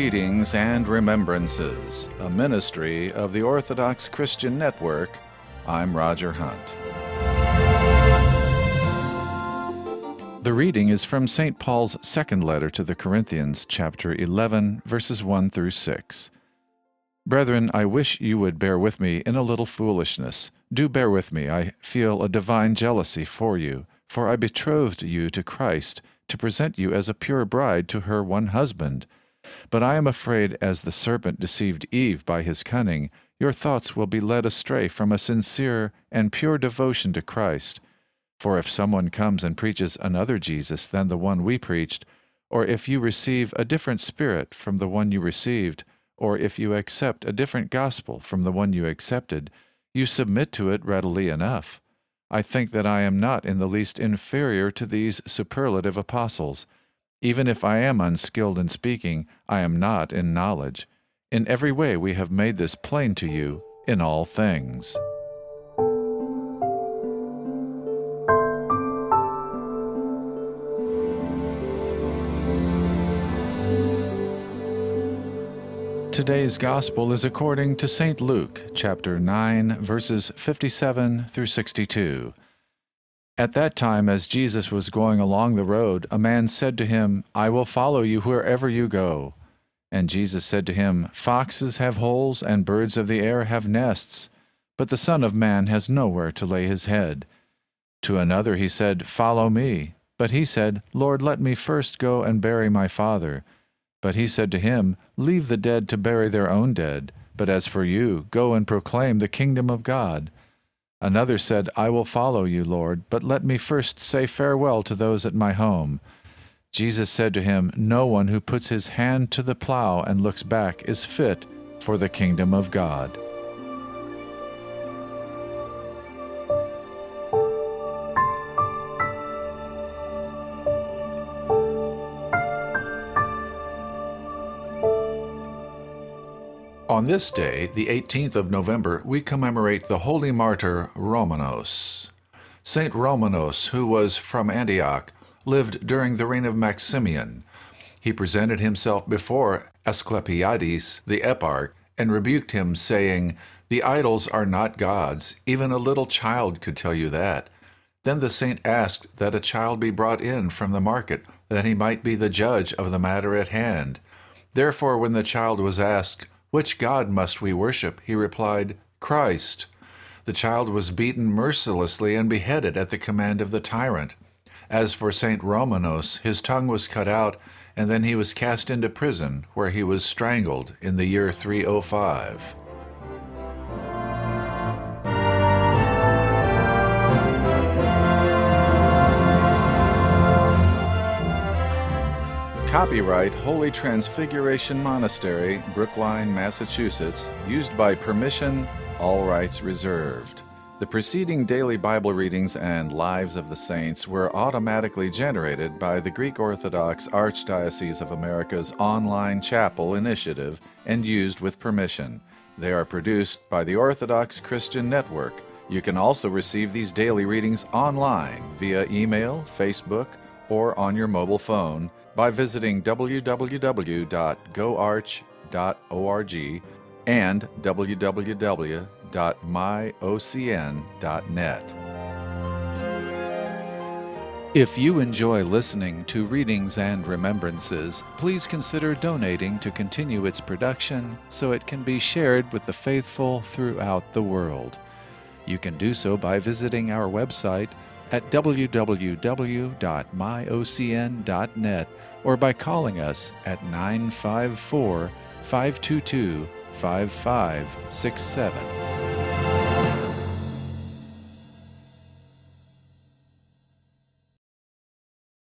Readings and Remembrances, a ministry of the Orthodox Christian Network. I'm Roger Hunt. The reading is from St. Paul's second letter to the Corinthians, chapter 11, verses 1 through 6. Brethren, I wish you would bear with me in a little foolishness. Do bear with me. I feel a divine jealousy for you, for I betrothed you to Christ to present you as a pure bride to her one husband. But I am afraid, as the serpent deceived Eve by his cunning, your thoughts will be led astray from a sincere and pure devotion to Christ. For if someone comes and preaches another Jesus than the one we preached, or if you receive a different spirit from the one you received, or if you accept a different gospel from the one you accepted, you submit to it readily enough. I think that I am not in the least inferior to these superlative apostles. Even if I am unskilled in speaking, I am not in knowledge. In every way we have made this plain to you in all things. Today's Gospel is according to St. Luke, chapter 9, verses 57 through 62. At that time, as Jesus was going along the road, a man said to him, I will follow you wherever you go. And Jesus said to him, Foxes have holes, and birds of the air have nests, but the Son of Man has nowhere to lay his head. To another he said, Follow me. But he said, Lord, let me first go and bury my father. But he said to him, Leave the dead to bury their own dead, but as for you, go and proclaim the kingdom of God. Another said, I will follow you, Lord, but let me first say farewell to those at my home. Jesus said to him, No one who puts his hand to the plow and looks back is fit for the kingdom of God. On this day, the 18th of November, we commemorate the holy martyr Romanos. Saint Romanos, who was from Antioch, lived during the reign of Maximian. He presented himself before Asclepiades, the eparch, and rebuked him, saying, The idols are not gods. Even a little child could tell you that. Then the saint asked that a child be brought in from the market, that he might be the judge of the matter at hand. Therefore, when the child was asked, Which God must we worship? He replied, Christ. The child was beaten mercilessly and beheaded at the command of the tyrant. As for Saint Romanos, his tongue was cut out, and then he was cast into prison, where he was strangled in the year 305. Copyright Holy Transfiguration Monastery, Brookline, Massachusetts, used by permission, all rights reserved. The preceding daily Bible readings and Lives of the Saints were automatically generated by the Greek Orthodox Archdiocese of America's online chapel initiative and used with permission. They are produced by the Orthodox Christian Network. You can also receive these daily readings online via email, Facebook, or on your mobile phone by visiting www.goarch.org and www.myocn.net. If you enjoy listening to Readings and Remembrances, please consider donating to continue its production so it can be shared with the faithful throughout the world. You can do so by visiting our website at www.myocn.net or by calling us at 954-522-5567.